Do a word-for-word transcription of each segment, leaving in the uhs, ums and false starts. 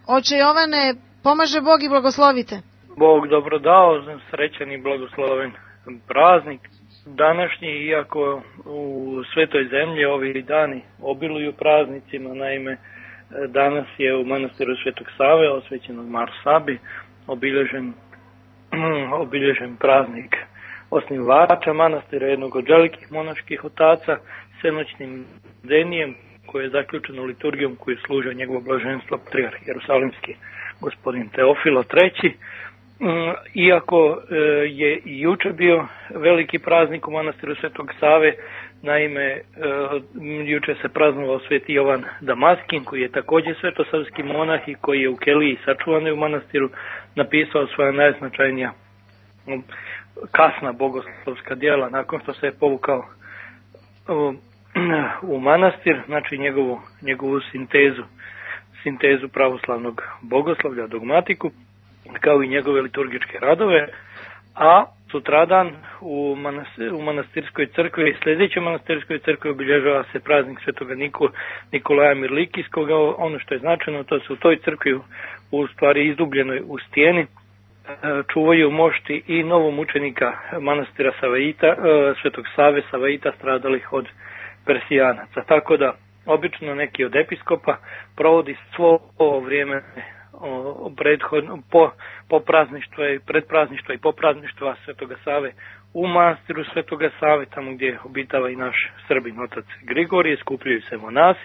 Oče Jovane, pomaže Bog i blagoslovite. Bog dobro dao, srećan i blagosloven praznik. Današnji, iako u svetoj zemlji ovi dani obiluju praznicima, naime danas je u manastiru Svetog Save, osvećenog Mar Sabi, obilježen, obilježen praznik osnivača manastira, jednog od velikih monaških otaca, svenoćnim bdenijem koje je zaključeno liturgijom koju služe njegovo blaženstvo patrijarh Jerusalimski gospodin Teofilo treći. Iako je i juče bio veliki praznik u manastiru Svetog Save, naime juče se praznovao Sveti Jovan Damaskin, koji je također svetosavski monah i koji je u keliji sačuvan u manastiru napisao svoja najznačajnija kasna bogoslovska djela nakon što se je povukao u manastir, znači njegovu, njegovu sintezu, sintezu pravoslavnog bogoslovlja, dogmatiku, kao i njegove liturgičke radove, a sutradan u, manastir, u manastirskoj crkvi, sljedećoj manastirskoj crkvi obilježava se praznik Svetoga Niko, Nikolaja Mirlikijskog. Ono što je značajno, to se u toj crkvi u stvari izdubljenoj u stijeni čuvaju mošti i novomučenika manastira Savaita, Svetog Save Savaita stradalih od Persijanaca. Tako da obično neki od episkopa provodi svo ovo vrijeme prethodno po, po prazništva i predprazništva i poprazništva Svetoga Save u manastiru Svetoga Save, tamo gdje obitava i naš Srbin otac Grigorije, skupljaju se monasi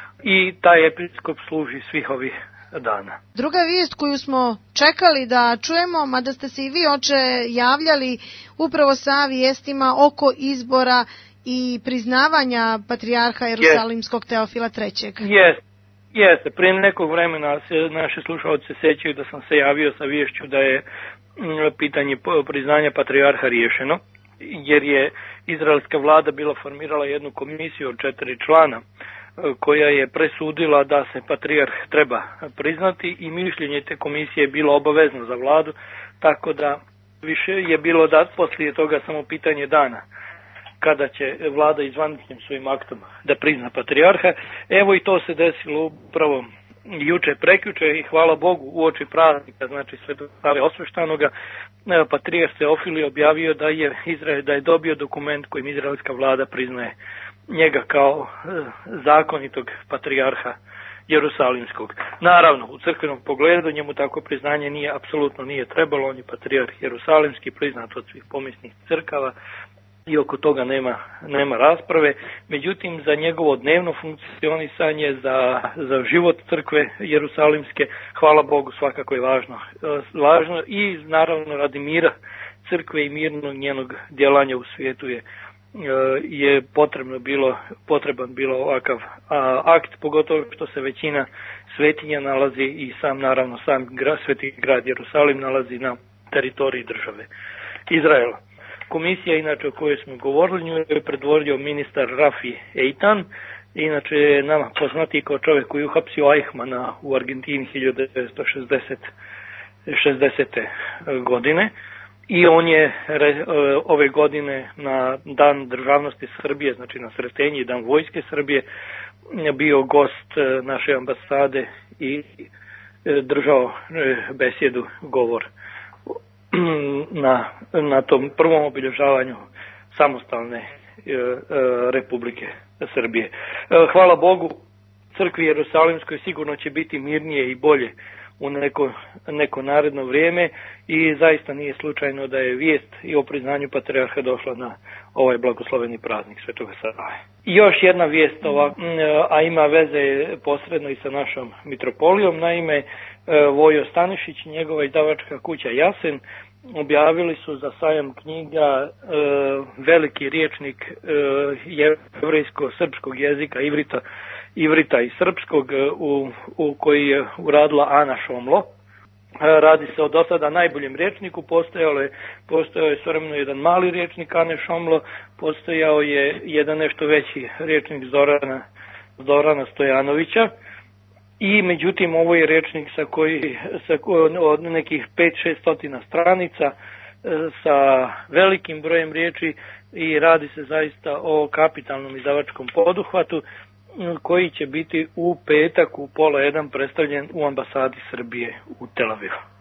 i taj episkop služi svih ovih dana. Druga vijest koju smo čekali da čujemo, mada ste se i vi, oče, javljali upravo sa vijestima oko izbora i priznavanja patrijarha Jerusalimskog yes. Teofila trećeg. Jeste, jeste. Prije nekog vremena se naši slušalci sećaju da sam se javio sa viješću da je pitanje priznanja patrijarha riješeno, jer je izraelska vlada bila formirala jednu komisiju od četiri člana koja je presudila da se patrijarh treba priznati i mišljenje te komisije je bilo obavezno za vladu, tako da više je bilo da poslije toga samo pitanje dana kada će vlada izvaničnim svojim aktom da prizna patrijarha. Evo i to se desilo upravo juče, prekjuče i hvala Bogu uoči praznika, znači Svetog Save osveštanoga, patrijarh Teofil objavio da je Izrael da je dobio dokument kojim izraelska vlada priznaje njega kao zakonitog patrijarha Jerusalimskog. Naravno, u crkvenom pogledu njemu tako priznanje nije, apsolutno nije trebalo, on je patrijarh Jerusalimski, priznat od svih pomisnih crkava i oko toga nema, nema rasprave. Međutim, za njegovo dnevno funkcionisanje, za, za život crkve Jerusalimske, hvala Bogu, svakako je važno. Važno i naravno radi mira crkve i mirnog njenog djelanja u svijetu je je potrebno bilo, potreban bilo ovakav a, akt, pogotovo što se većina svetinja nalazi i sam, naravno, sam gra, sveti grad Jerusalim nalazi na teritoriji države Izraela. Komisija, inače, o kojoj smo govorili, nju je predvodio ministar Rafi Eitan, inače je nama poznati kao čovjek koji je uhapsio Eichmana u Argentini hiljadu devetsto šezdesete godine. I on je re, ove godine na dan državnosti Srbije, znači na Sretenji, dan vojske Srbije, bio gost naše ambasade i držao besjedu, govor na, na tom prvom obilježavanju samostalne Republike Srbije. Hvala Bogu, crkvi Jerusalimskoj sigurno će biti mirnije i bolje u neko, neko naredno vrijeme i zaista nije slučajno da je vijest i o priznanju patrijarha došla na ovaj blagosloveni praznik Svetoga Save. I još jedna vijest, ova, a ima veze posredno i sa našom mitropolijom, naime Vojo Stanišić i njegova izdavačka kuća Jasen objavili su za sajam knjiga e, veliki rječnik e, jevrejsko-srpskog jezika, ivrita, ivrita i srpskog, u, u koji je uradila Ana Šomlo. Radi se o do sada najboljem rječniku, postojao je, postojao je stvarno jedan mali rječnik Ane Šomlo, postojao je jedan nešto veći rječnik Zorana, Zorana Stojanovića. I međutim ovo je rječnik sa koji sa od nekih pet do šest stotina stranica sa velikim brojem riječi i radi se zaista o kapitalnom izdavačkom poduhvatu. koji će biti u petak u pola jedan predstavljen u ambasadi Srbije u Tel Avivu.